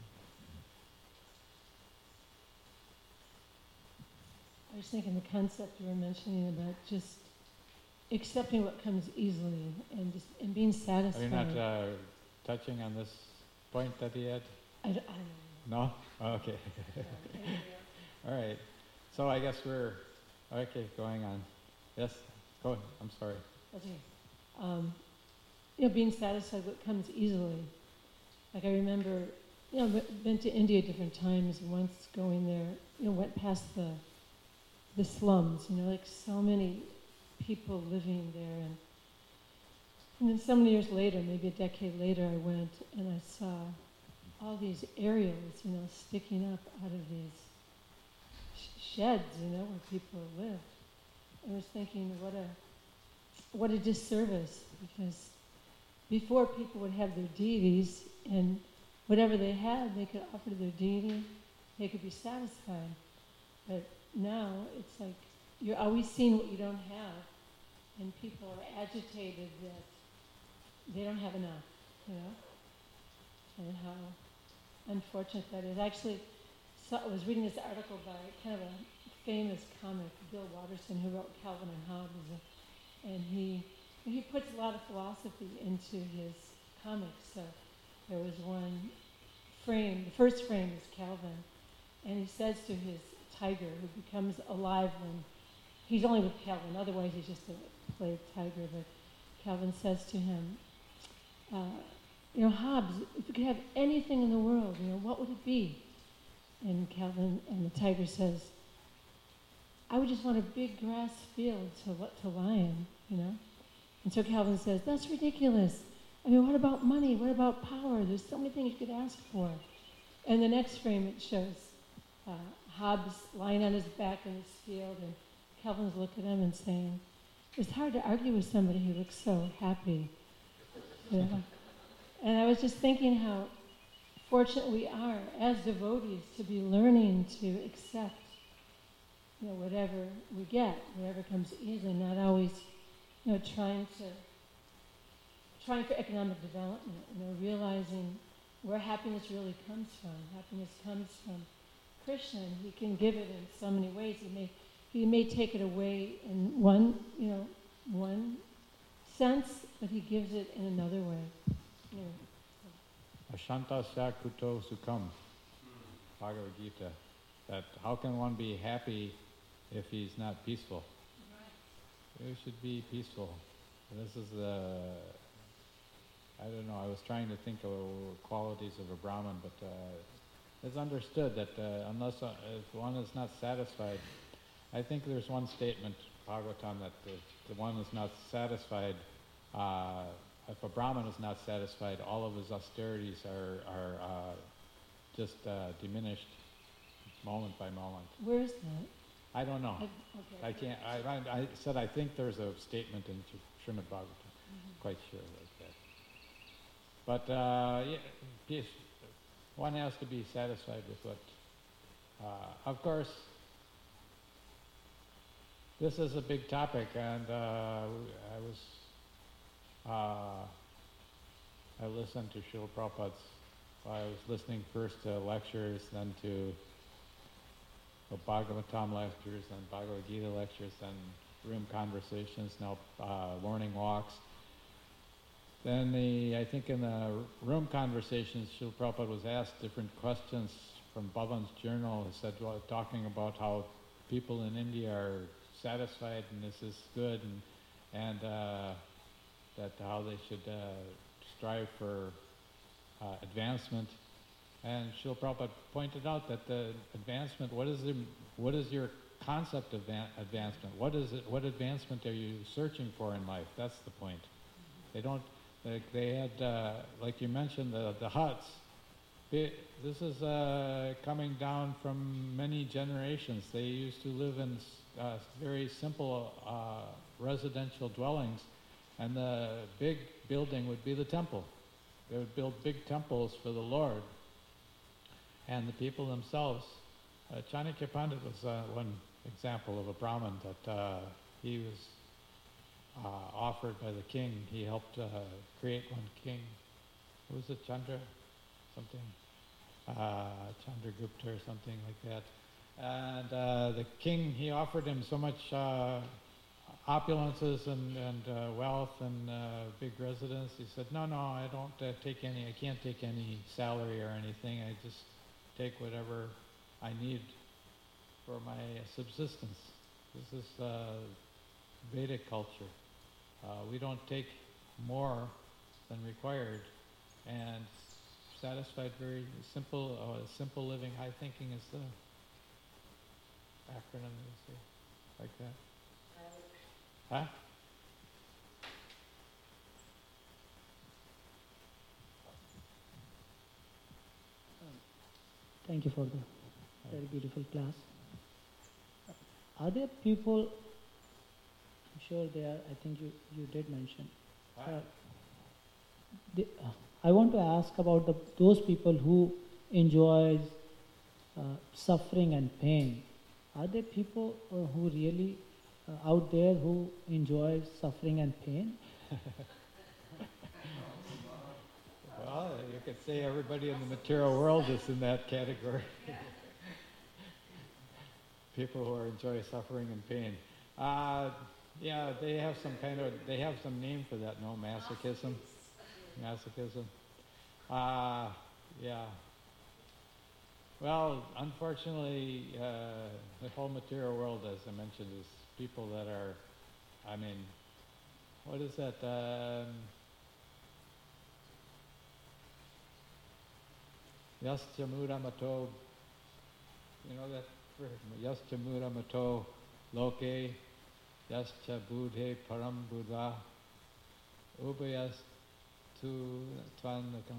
I was thinking the concept you were mentioning about just accepting what comes easily and just and being satisfied. Are you not uh, touching on this point that he had? I, d- I don't know. No? Oh, okay. All right. So I guess we're, okay, going on. Yes, go ahead. I'm sorry. Okay. Um, you know, being satisfied with what comes easily. Like I remember, you know, I've been to India different times. Once going there, you know, went past the the slums. You know, like so many people living there, and and then so many years later, maybe a decade later, I went and I saw all these aerials, you know, sticking up out of these sh- sheds, you know, where people lived. I was thinking, what a what a disservice, because before people would have their deities, and whatever they had, they could offer to their deity, they could be satisfied. But now it's like you're always seeing what you don't have, and people are agitated that they don't have enough, you know, and how unfortunate that is. Actually, so I was reading this article by kind of a famous comic, Bill Watterson, who wrote Calvin and Hobbes, and he he puts a lot of philosophy into his comics. So there was one frame, the first frame is Calvin, and he says to his tiger, who becomes alive when he's only with Calvin, otherwise he's just a play tiger, but Calvin says to him, uh, you know, Hobbes, if you could have anything in the world, you know, what would it be? And Calvin, and the tiger says, I would just want a big grass field to to lie in, you know? And so Calvin says, that's ridiculous. I mean, what about money? What about power? There's so many things you could ask for. And the next frame, it shows uh, Hobbes lying on his back in his field, and Calvin's looking at him and saying, it's hard to argue with somebody who looks so happy. You know? And I was just thinking how fortunate we are as devotees to be learning to accept, you know, whatever we get, whatever comes easily, not always, you know, trying to, trying for economic development, you know, realizing where happiness really comes from. Happiness comes from Krishna, and he can give it in so many ways. He may, he may take it away in one, you know, one sense, but he gives it in another way. You know. Ashantasya kuto sukham, Bhagavad Gita. That how can one be happy if he's not peaceful? Right. We should be peaceful. This is the, I don't know, I was trying to think of qualities of a Brahmin, but uh, it's understood that uh, unless uh, if one is not satisfied, I think there's one statement, Bhagavatam, that the, the one is not satisfied, uh, if a Brahmin is not satisfied, all of his austerities are, are uh, just uh, diminished moment by moment. Where is that? I don't know. I, okay. I can't, I, I, I said I think there's a statement in Srimad Bhagavatam, mm-hmm. Quite sure like that. But uh, yeah, peace, one has to be satisfied with what, uh, of course, this is a big topic, and uh, I was, uh, I listened to Srila Prabhupada's, I was listening first to lectures, then to the Bhagavatam lectures, then Bhagavad Gita lectures, then room conversations, now uh, morning walks. Then the, I think in the room conversations, Srila Prabhupada was asked different questions from Bhavan's journal. He said, well, talking about how people in India are satisfied and this is good, and, and uh, that how they should uh, strive for uh, advancement. And Srila Prabhupada pointed out that the advancement, what is, the, what is your concept of advancement? What is it, what advancement are you searching for in life? That's the point. They don't, they, they had, uh, like you mentioned, the, the huts. They, this is uh, coming down from many generations. They used to live in uh, very simple uh, residential dwellings, and the big building would be the temple. They would build big temples for the Lord. And the people themselves, uh, Chanakya Pandit was uh, one example of a Brahmin that uh, he was uh, offered by the king. He helped uh, create one king. Who was it, Chandra? Something? Uh, Chandragupta or something like that. And uh, the king, he offered him so much uh, opulences and, and uh, wealth and uh, big residence. He said, no, no, I don't uh, take any, I can't take any salary or anything. I just take whatever I need for my subsistence. This is uh, Vedic culture. Uh, we don't take more than required, and satisfied, very simple, uh, simple living, high thinking is the acronym, they say, like that. Huh? Thank you for the very beautiful class. Are there people, I'm sure there are, I think you, you did mention. Uh, the, uh, I want to ask about the, those people who enjoy uh, suffering and pain. Are there people uh, who really uh, out there who enjoy suffering and pain? Well, you could say everybody in the material world is in that category. People who are enjoy suffering and pain. Uh, yeah, they have some kind of, they have some name for that, no? Masochism? Masochism. Uh, yeah. Well, unfortunately, uh, the whole material world, as I mentioned, is people that are, I mean, what is that? Um, Yascha Muramato, you know that? Yascha Muramato Loke, Yascha Budhe Param Buddha, Ubayas tu Tvanakam.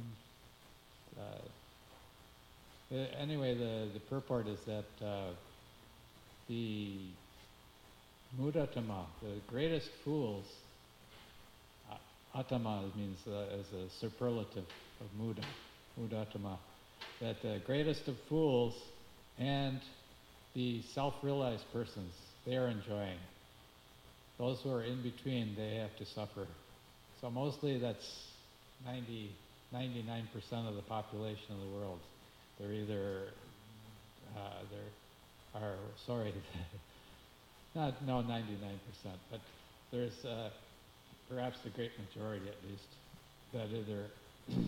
Uh, anyway, the, the purport is that uh, the Mudatama, the greatest fools, uh, Atama means uh, as a superlative of Muda, Mudatama, that the greatest of fools and the self-realized persons, they are enjoying. Those who are in between, they have to suffer. So mostly that's ninety, ninety-nine percent of the population of the world. They're either, uh, they're, are, sorry, not, no, ninety-nine percent, but there's uh, perhaps the great majority at least, that either,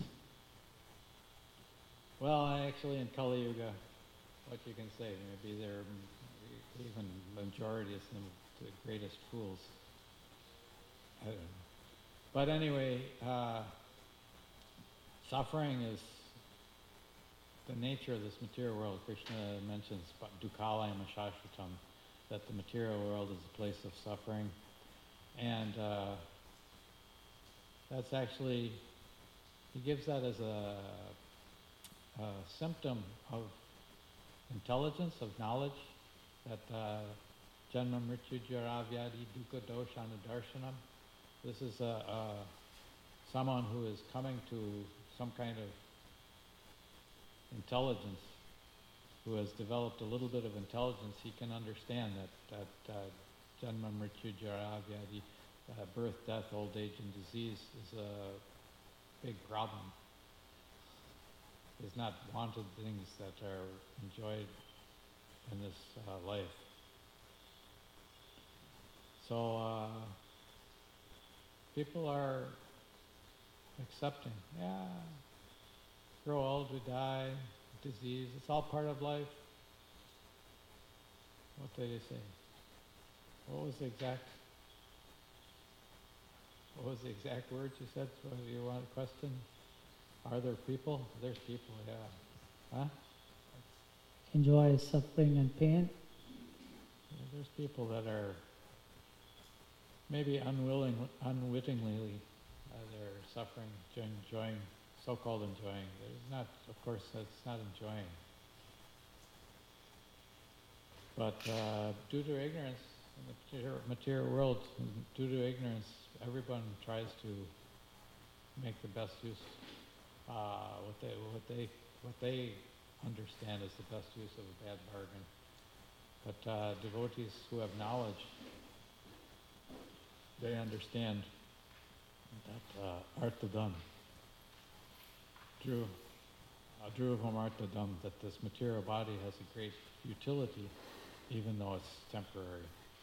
well, actually in Kali Yuga, what you can say, maybe they're even majority is the greatest fools. I don't know. But anyway, uh, suffering is the nature of this material world. Krishna mentions dukkhalayam ashashvatam, that the material world is a place of suffering. And uh, that's actually, he gives that as a, a symptom of intelligence, of knowledge, that uh, janma mrityu jara vyadi dukkha doshana darshanam. This is a, a, someone who is coming to some kind of intelligence, who has developed a little bit of intelligence. He can understand that, that uh, janma mrityu jara vyadi, uh, birth, death, old age, and disease is a big problem. Is not wanted things that are enjoyed in this uh, life. So uh, people are accepting, yeah, grow old, we die, disease, it's all part of life. What did he say? What was the exact, what was the exact words you said? What do you want a question? Are there people? There's people, yeah. Huh? Enjoy suffering and pain. Yeah, there's people that are maybe unwilling, unwittingly, uh, they're suffering, enjoying, so-called enjoying. There's not, of course, that's not enjoying. But uh, due to ignorance in the material, material world, due to ignorance, everyone tries to make the best use, uh, what they, what they, what they understand as the best use of a bad bargain. But uh, devotees who have knowledge, they understand that uh, artadam, Dhruv, uh, Dhruvam artadam, that this material body has a great utility, even though it's temporary.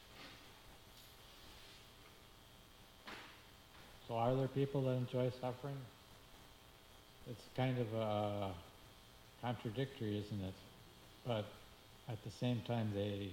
So are there people that enjoy suffering? It's kind of uh, contradictory, isn't it? But at the same time, they,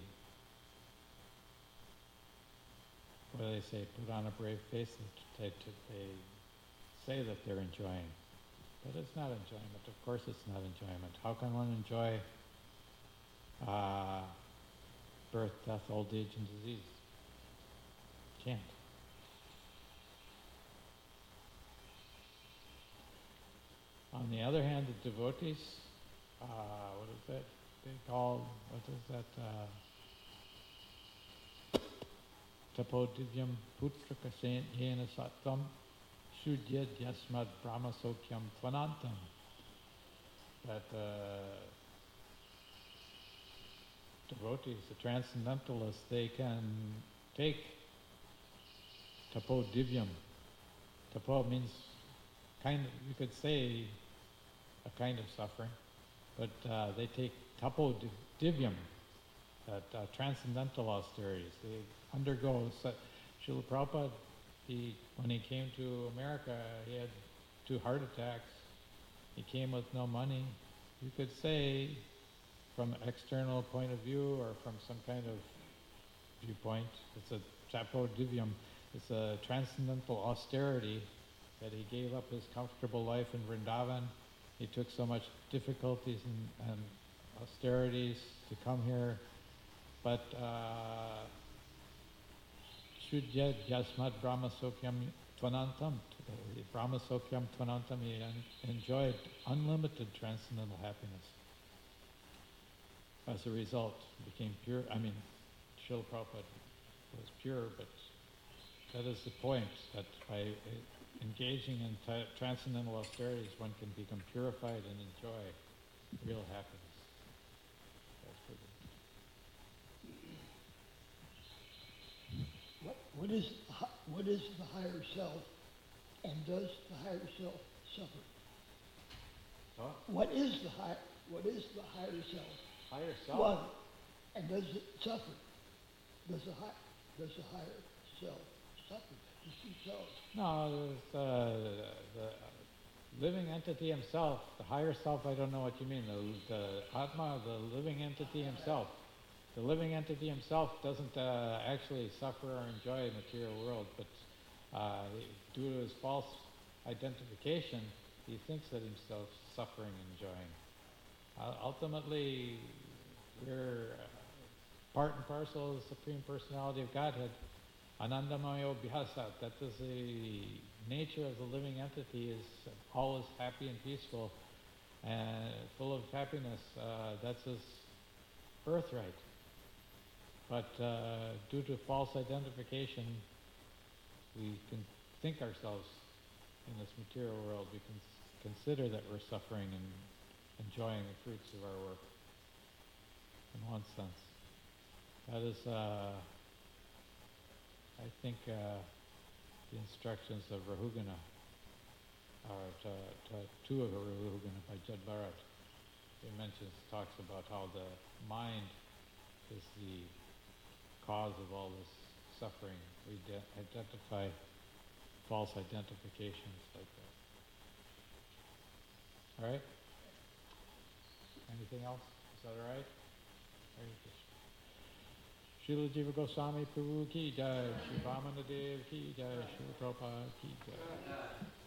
what do they say, put on a brave face, they, they say that they're enjoying. But it's not enjoyment. Of course it's not enjoyment. How can one enjoy uh, birth, death, old age, and disease? Can't. On the other hand, the devotees, uh, what is that they call, what is that, uh, tapodivyam putraka yena sattvam shudyad yasmad brahmasokyam tvanantam. That uh, devotees, the transcendentalists, they can take tapodivyam. Tapo means kind of, you could say, a kind of suffering, but uh, they take tapo divyam, that uh, transcendental austerities. They undergo, su- Srila Prabhupada, he, when he came to America, he had two heart attacks. He came with no money. You could say, from external point of view or from some kind of viewpoint, it's a tapo divyam. It's a transcendental austerity that he gave up his comfortable life in Vrindavan. He took so much difficulties and, and austerities to come here. But Shudyad Yasmad Brahma Sokyam Tvanantam, Brahma Sokyam Tvanantam, he en- enjoyed unlimited transcendental happiness. As a result, became pure. I mean, Srila Prabhupada was pure, but that is the point, that by engaging in t- transcendental austerities, one can become purified and enjoy real happiness. That's pretty. What, what is the hi- what is the higher self, and does the higher self suffer? Huh? What is the high? What is the higher self? Higher self? One, and does it suffer? Does the high, does the higher self suffer? Does he self? No, the, the living entity himself, the higher self, I don't know what you mean. The, the Atma, the living entity himself. The living entity himself doesn't uh, actually suffer or enjoy the material world, but uh, due to his false identification, he thinks that himself suffering and enjoying. Uh, ultimately, we're uh, part and parcel of the Supreme Personality of Godhead. Anandamayo Bhyasa, that is the nature of the living entity, is always happy and peaceful and full of happiness. Uh, that's his birthright. But uh, due to false identification, we can think ourselves in this material world. We can s- consider that we're suffering and enjoying the fruits of our work, in one sense. That is, uh, I think, uh, the instructions of Rahugana, or to, to, two of Rahugana by Jad Bharat. He mentions, talks about how the mind is the cause of all this suffering. We de- identify false identifications like that. All right? Anything else? Is that all right? Hare Krishna. Srila Jiva Goswami Prabhu ki jai, Shri Vamana Dev ki jai, Shri Prabhupada ki jai.